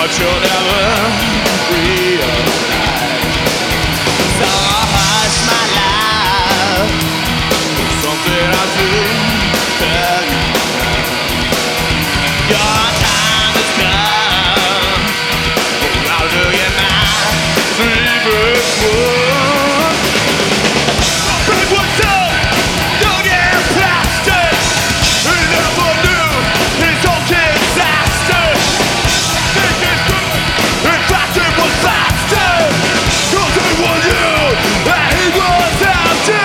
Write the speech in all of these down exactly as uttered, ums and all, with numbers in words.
what you'll never realize. So hush my love, something I feel tell you now. Your time has come, I'll do you my favorite one. Big what's up, don't get plastic. He never knew his own disaster. Think it's good, in fact it was faster. Cause it was you that he was after.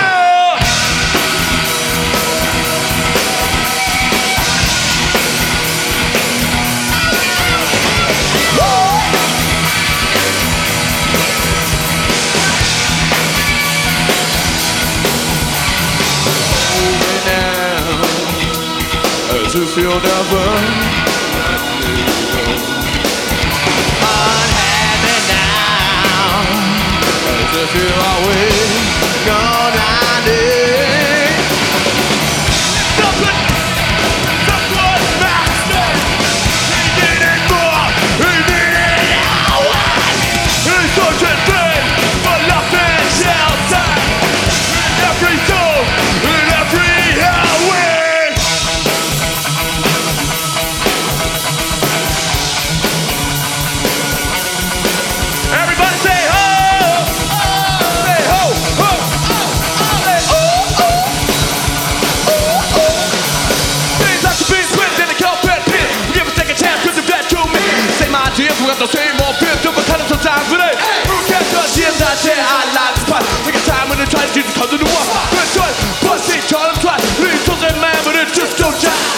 As if you'll never let me go. Unhand me now, as if you always gone blinded. Something, someone master. He needed more, he needed hours. He's searching big for love and shelter. In every soul, in every hour. Everybody say ho! Say ho! Ho! Say ooh! Ooh! Ooh! Ooh! Things like the beast whipped in the carpet pit. You ever take a chance with the vet to me? Say my ideas, we got the same old fifth of a kind of sometimes today. Who cares what years I share? I like the spot. Take a time when they try to do the cause of the war. Good choice, pussy, try to try. Please don't say man, but it just don't jive.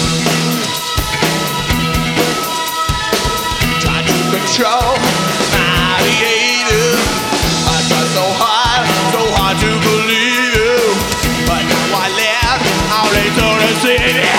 Try to control my behavior. I tried so hard, so hard to believe you. But now I left, I'll return to see you.